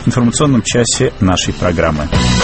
информационном часе нашей программы.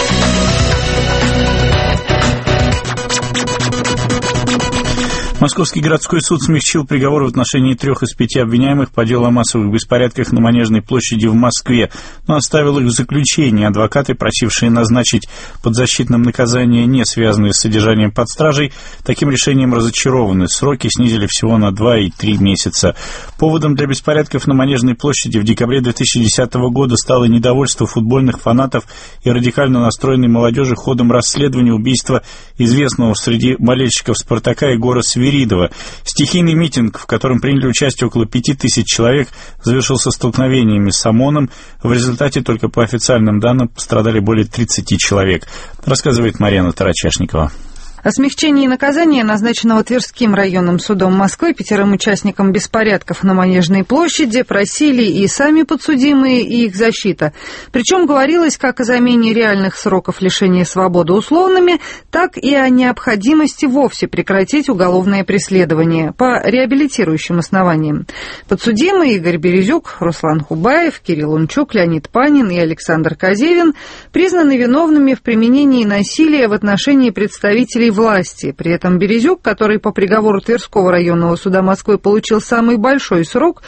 Московский городской суд смягчил приговор в отношении 3 из 5 обвиняемых по делу о массовых беспорядках на Манежной площади в Москве, но оставил их в заключении. Адвокаты, просившие назначить подзащитным наказание, не связанные с содержанием под стражей, таким решением разочарованы. Сроки снизили всего на 2 и 3 месяца. Поводом для беспорядков на Манежной площади в декабре 2010 года стало недовольство футбольных фанатов и радикально настроенной молодежи ходом расследования убийства известного среди болельщиков «Спартака» Егора Свиридова. Стихийный митинг, в котором приняли участие около 5000 человек, завершился столкновениями с ОМОНом. В результате, только по официальным данным, пострадали более 30 человек, рассказывает Марьяна Тарачешникова. О смягчении наказания, назначенного Тверским районным судом Москвы 5 участникам беспорядков на Манежной площади, просили и сами подсудимые, и их защита. Причем говорилось как о замене реальных сроков лишения свободы условными, так и о необходимости вовсе прекратить уголовное преследование по реабилитирующим основаниям. Подсудимые Игорь Березюк, Руслан Хубаев, Кирилл Унчук, Леонид Панин и Александр Козевин признаны виновными в применении насилия в отношении представителей власти. При этом Березюк, который по приговору Тверского районного суда Москвы получил самый большой срок,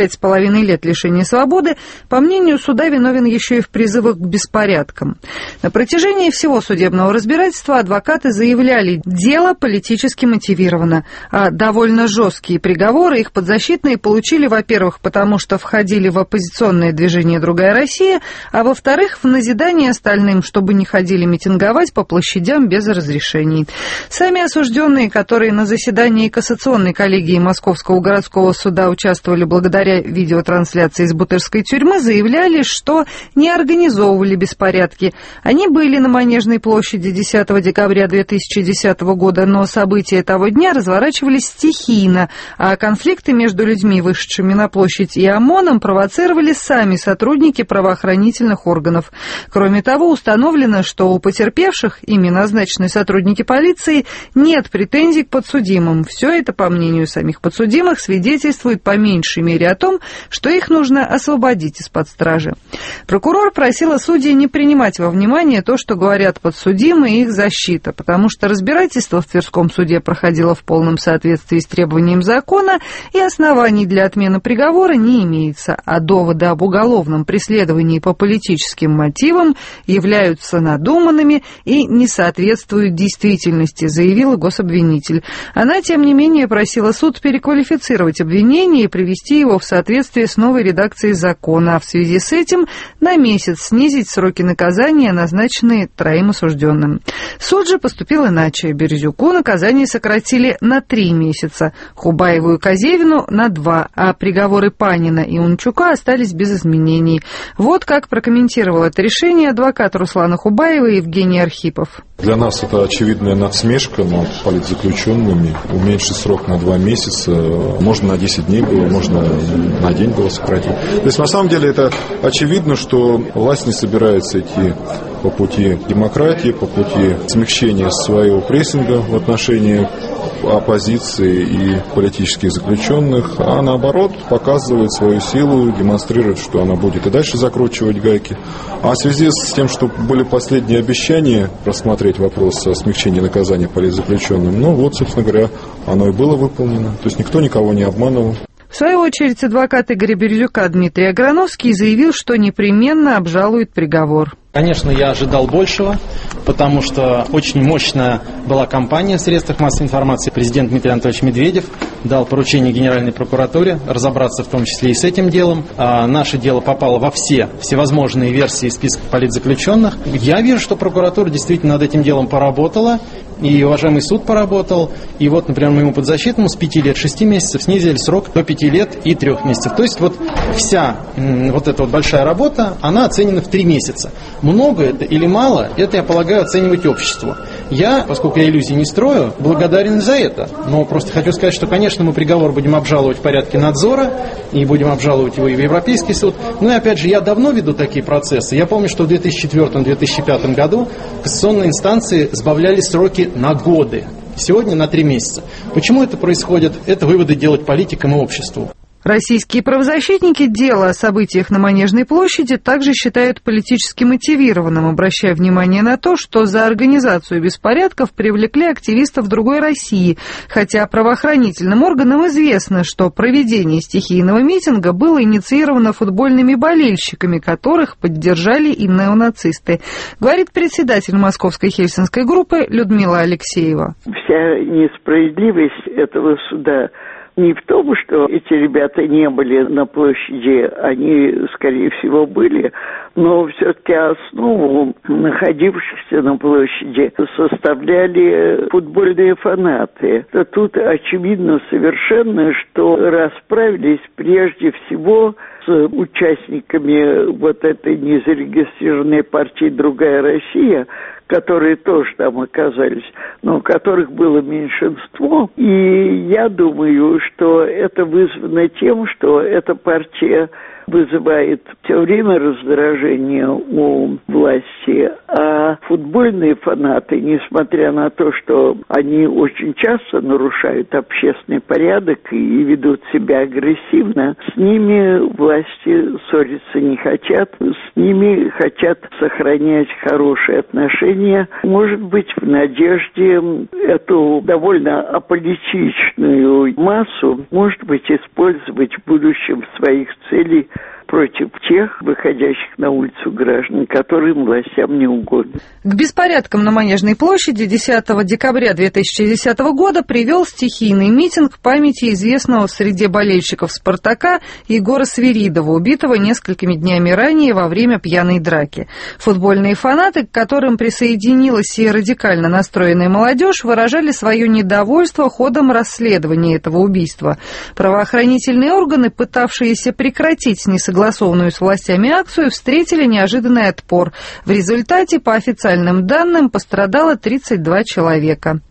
5,5 лет лишения свободы, по мнению суда виновен еще и в призывах к беспорядкам. На протяжении всего судебного разбирательства адвокаты заявляли, дело политически мотивировано, а довольно жесткие приговоры их подзащитные получили, во-первых, потому что входили в оппозиционное движение «Другая Россия», а во-вторых, в назидание остальным, чтобы не ходили митинговать по площадям без разрешений. Сами осужденные, которые на заседании кассационной коллегии Московского городского суда участвовали благодаря видеотрансляции из Бутырской тюрьмы, заявляли, что не организовывали беспорядки. Они были на Манежной площади 10 декабря 2010 года, но события того дня разворачивались стихийно, а конфликты между людьми, вышедшими на площадь, и ОМОНом провоцировали сами сотрудники правоохранительных органов. Кроме того, установлено, что у потерпевших, ими назначены сотрудники полиции, нет претензий к подсудимым. Все это, по мнению самих подсудимых, свидетельствует по меньшей мере о том, что их нужно освободить из-под стражи. Прокурор просила судей не принимать во внимание то, что говорят подсудимые и их защита, потому что разбирательство в Тверском суде проходило в полном соответствии с требованием закона, и оснований для отмены приговора не имеется, а доводы об уголовном преследовании по политическим мотивам являются надуманными и не соответствуют действительности, заявила гособвинитель. Она, тем не менее, просила суд переквалифицировать обвинение и привести его в соответствие с новой редакцией закона, а в связи с этим на месяц снизить сроки наказания, назначенные 3 осужденным. Суд же поступил иначе. Березюку наказание сократили на 3 месяца, Хубаеву и Козевину на 2, а приговоры Панина и Унчука остались без изменений. Вот как прокомментировал это решение адвокат Руслана Хубаева Евгений Архипов. Для нас это очевидная насмешка над политзаключенными. Уменьшить срок на 2 месяца. Можно на 10 дней было, можно на день было сократить. То есть, на самом деле, это очевидно, что власть не собирается идти по пути демократии, по пути смягчения своего прессинга в отношении оппозиции и политических заключенных, а наоборот показывает свою силу, демонстрирует, что она будет и дальше закручивать гайки. А в связи с тем, что были последние обещания рассмотреть вопрос о смягчении наказания политзаключенным, ну вот, собственно говоря, оно и было выполнено. То есть никто никого не обманывал. В свою очередь, адвокат Игоря Березюка Дмитрий Аграновский заявил, что непременно обжалует приговор. Конечно, я ожидал большего, потому что очень мощная была кампания в средствах массовой информации. Президент Дмитрий Анатольевич Медведев дал поручение Генеральной прокуратуре разобраться в том числе и с этим делом. Наше дело попало во все всевозможные версии списка политзаключенных. Я вижу, что прокуратура действительно над этим делом поработала, и уважаемый суд поработал. И вот, например, моему подзащитному с 5 лет 6 месяцев снизили срок до 5 лет и 3 месяцев. То есть вот вся вот эта вот большая работа, она оценена в 3 месяца. Много это или мало, это, я полагаю, оценивать обществу. Я, поскольку я иллюзий не строю, благодарен за это. Но просто хочу сказать, что, конечно, мы приговор будем обжаловать в порядке надзора, и будем обжаловать его и в Европейский суд. Ну и опять же, я давно веду такие процессы. Я помню, что в 2004-2005 году кассационные инстанции сбавляли сроки на годы. Сегодня на 3 месяца. Почему это происходит? Это выводы делать политикам и обществу. Российские правозащитники дело о событиях на Манежной площади также считают политически мотивированным, обращая внимание на то, что за организацию беспорядков привлекли активистов другой России, хотя правоохранительным органам известно, что проведение стихийного митинга было инициировано футбольными болельщиками, которых поддержали и неонацисты, говорит председатель Московской Хельсинской группы Людмила Алексеева. Вся несправедливость этого суда не в том, что эти ребята не были на площади, они, скорее всего, были, но все-таки основу находившихся на площади составляли футбольные фанаты. Тут очевидно совершенно, что расправились прежде всего с участниками вот этой незарегистрированной партии «Другая Россия», которые тоже там оказались, но которых было меньшинство. И я думаю, что это вызвано тем, что эта партия вызывает все время раздражение у власти, а футбольные фанаты, несмотря на то, что они очень часто нарушают общественный порядок и ведут себя агрессивно, с ними власти ссориться не хотят, с ними хотят сохранять хорошие отношения, может быть, в надежде эту довольно аполитичную массу, может быть, использовать в будущем в своих целях против тех выходящих на улицу граждан, которым властям не угодно. К беспорядкам на Манежной площади 10 декабря 2010 года привел стихийный митинг памяти известного в среде болельщиков «Спартака» Егора Свиридова, убитого несколькими днями ранее во время пьяной драки. Футбольные фанаты, к которым присоединилась и радикально настроенная молодежь, выражали свое недовольство ходом расследования этого убийства. Правоохранительные органы, пытавшиеся прекратить несогласованную с властями акцию, встретили неожиданный отпор. В результате, по официальным данным, пострадало 32 человека.